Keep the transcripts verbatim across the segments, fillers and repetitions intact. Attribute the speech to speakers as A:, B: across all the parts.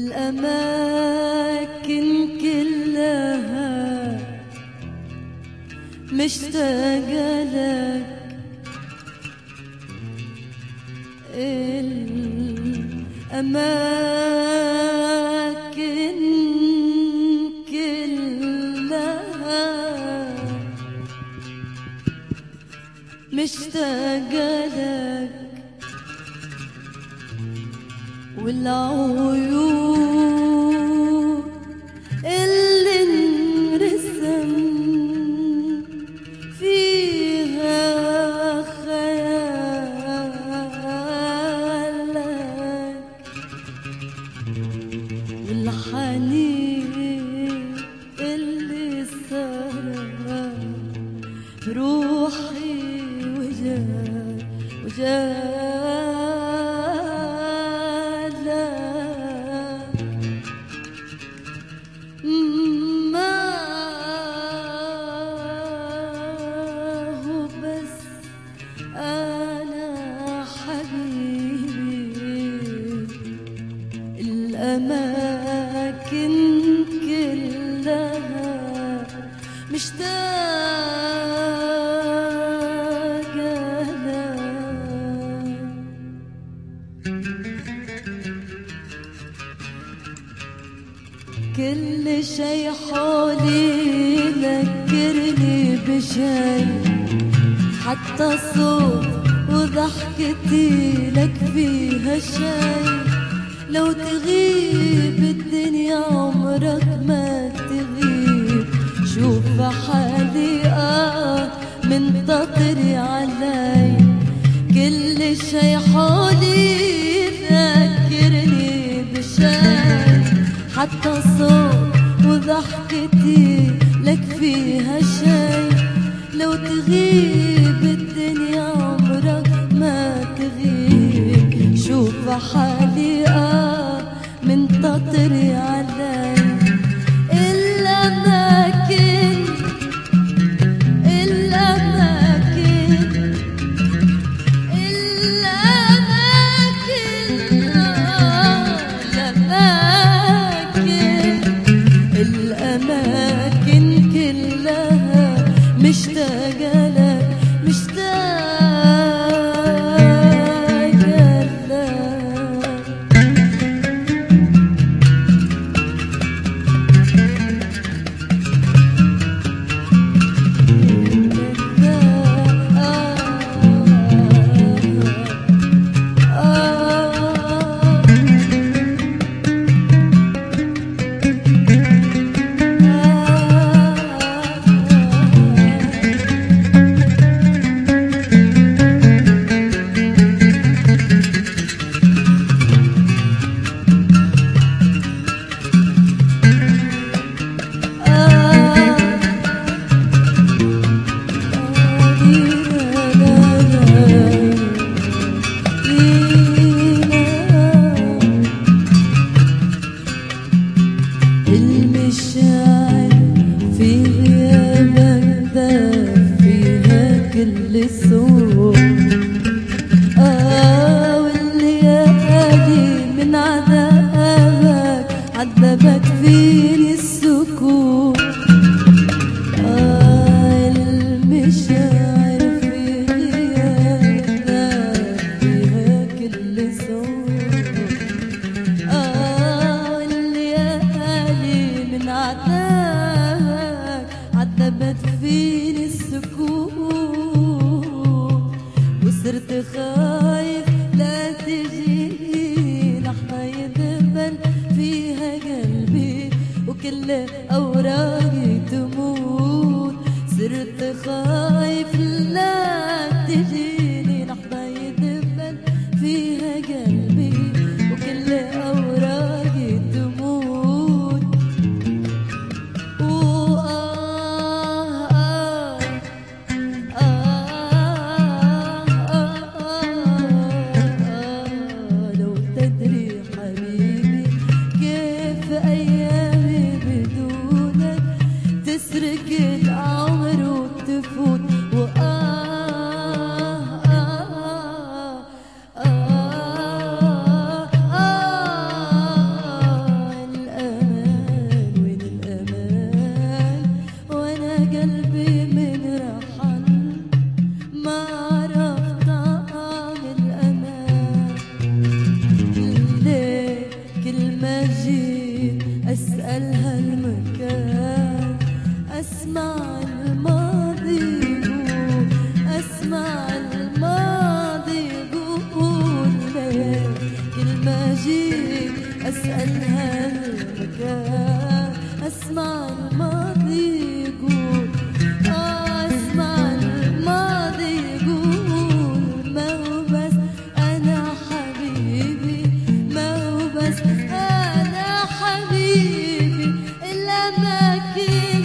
A: الأماكن كلها مشتاقة لك، الأماكن كلها مشتاقة لك، والعيون اللي انرسم فيها خيالك، والحنين اللي سرى روحي وجاي وجاي الأماكن كلها مشتاقة لك. كل شي حولي ذكرني بشي، حتى صوت وضحكتي لك فيها شي. لو تغيب الدنيا عمرك ما تغيب، شوف حالي آه منتظري علي. كل شي حولي ذكرني بشي، حتى صوت وضحكتي لك فيها شي. لو تغيب الدنيا عمرك ما تغيب، شوف حالي آه منتظري علي. الأماكن الأماكن الأماكن الأماكن الأماكن كلها مشتاقة لك، عذبك فيني السكون. آه المشاعر في غيابك فيها كل صوت. آه الليالي من عذابك عذبت فيني السكون، وصرت خايف لا تجي لحظة يذبل فيها قلبي وكل أوراقي تموت. صرت خايف لا تجيني لحظة يذبل فيها قلبي وكل أوراقي تموت. وآه آه آه آه آه بسأل هالمكان أسمع الماضي يقول آه أسمع الماضي يقول ما هو بس أنا حبيبي ما هو بس أنا حبيبي الأماكن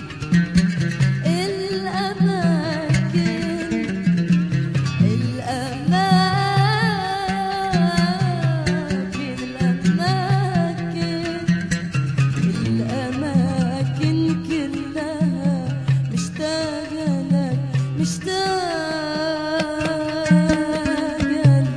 A: الأماكن الأماكن كلها مشتاقة لك مشتاقة لك.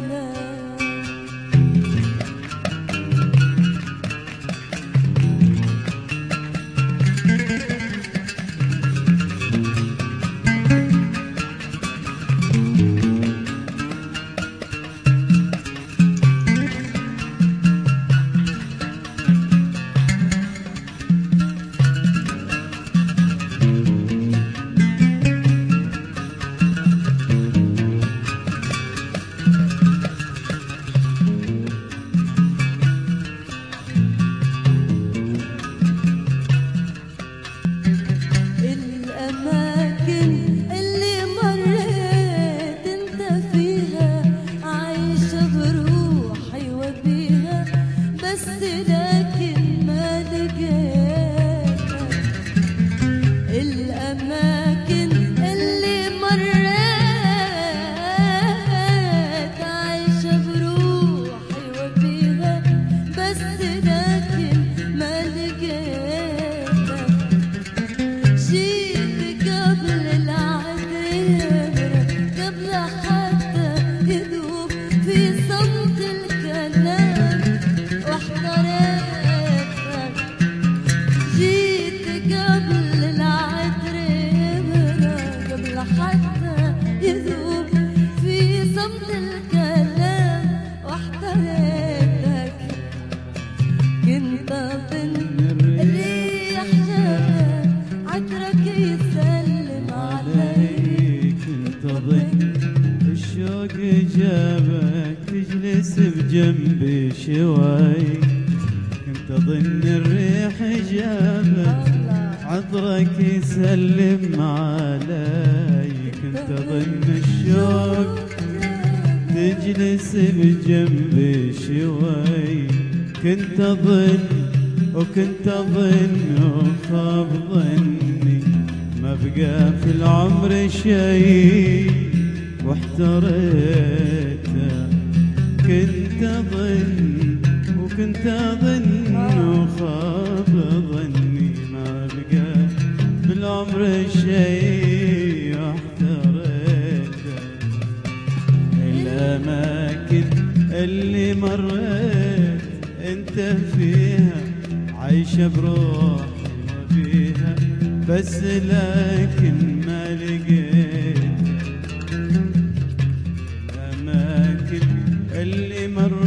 A: الأماكن اللي مريت انت فيها عايشة بروحي وبيها بس لكن ما لقيتك. الأماكن اللي مريت عايشة بروحي وبيها بس لكن ما لقيتك. جيت قبل العذاب قبل حتى يذوب في صمت الكلام واحتريتك. جيت قبل العذاب قبل حتى يذوب في صمت الكلام واحتريتك. كنت أظن الريح جابك عطرك يسلم عليك.
B: كنت أظن الشوق جابك تجلس بجنبي شوي. كنت أظن الريح جابك عطرك يسلم علي. كنت أظن الشوق تجلس بجنبي شوي. كنت أظن وكنت أظن وخاب ظني ما بقى في العمر شيء واحتريته. كنت أظن وكنت أظن وخاب ظني ما بقى في العمر شيء واحتريته. الأماكن اللي مريت انت فيها عايشة بروحي وبيها بس لكن ما لقيت. الأماكن اللي مر